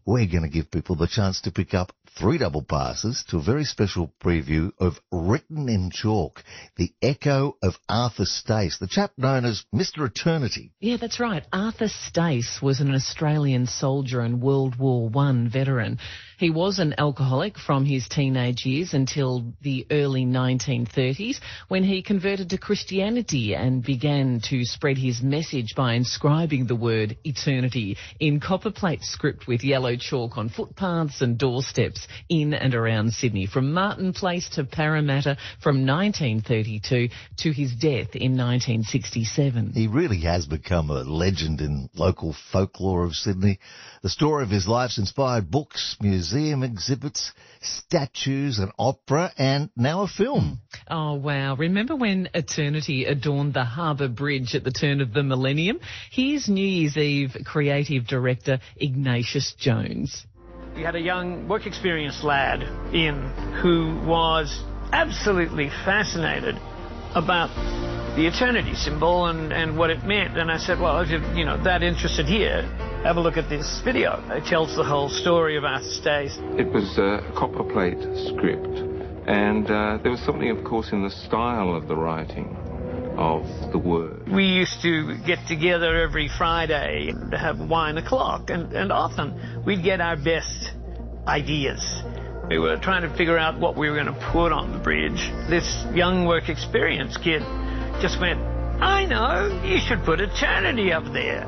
we're going to give people the chance to pick up 3 double passes to a very special preview of Written in Chalk, the echo of Arthur Stace, the chap known as Mr. Eternity. Yeah, that's right. Arthur Stace was an Australian soldier and World War I veteran. He was an alcoholic from his teenage years until the early 1930s, when he converted to Christianity and began to spread his message by inscribing the word eternity in copperplate script with yellow chalk on footpaths and doorsteps in and around Sydney, from Martin Place to Parramatta, from 1932 to his death in 1967. He really has become a legend in local folklore of Sydney. The story of his life's inspired books, museum exhibits, statues, an opera, and now a film. Oh, wow. Remember when Eternity adorned the Harbour Bridge at the turn of the millennium? Here's New Year's Eve creative director Ignatius Jones. You had a young work experience lad in who was absolutely fascinated about the eternity symbol and what it meant. And I said, well, if you're that interested here, have a look at this video. It tells the whole story of Arthur Stace. It was a copperplate script, and there was something, of course, in the style of the writing of the word. We used to get together every Friday and have wine o'clock, and often we'd get our best ideas. We were trying to figure out what we were going to put on the bridge. This young work experience kid just went, I know, you should put eternity up there.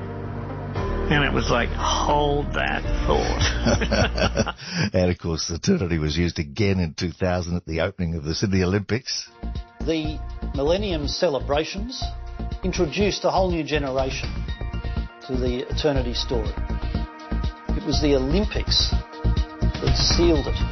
And it was like, hold that thought. And, of course, eternity was used again in 2000 at the opening of the Sydney Olympics. The Millennium celebrations introduced a whole new generation to the eternity story. It was the Olympics that sealed it.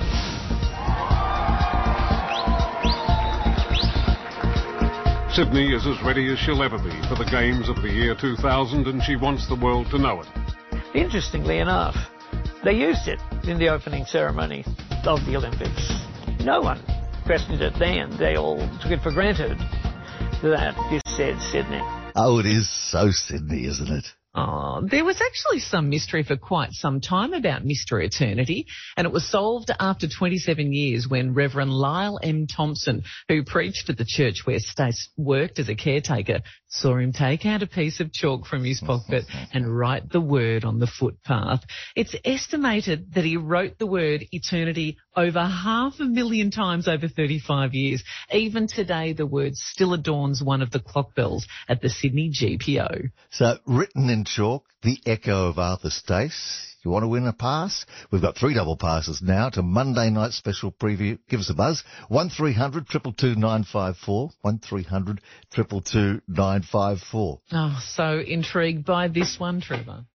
Sydney is as ready as she'll ever be for the games of the year 2000, and she wants the world to know it. Interestingly enough, they used it in the opening ceremony of the Olympics. No one questioned it then. They all took it for granted that this said Sydney. Oh, it is so Sydney, isn't it? Oh, there was actually some mystery for quite some time about Mr. Eternity, and it was solved after 27 years when Reverend Lyle M. Thompson, who preached at the church where Stace worked as a caretaker, saw him take out a piece of chalk from his pocket and write the word on the footpath. It's estimated that he wrote the word eternity over 500,000 times over 35 years. Even today, the word still adorns one of the clock bells at the Sydney GPO. So, Written in Chalk, the echo of Arthur Stace. You want to win a pass? We've got 3 double passes now to Monday night special preview. Give us a buzz. 1300 222 954. 1300 222 954. Oh, so intrigued by this one, Trevor.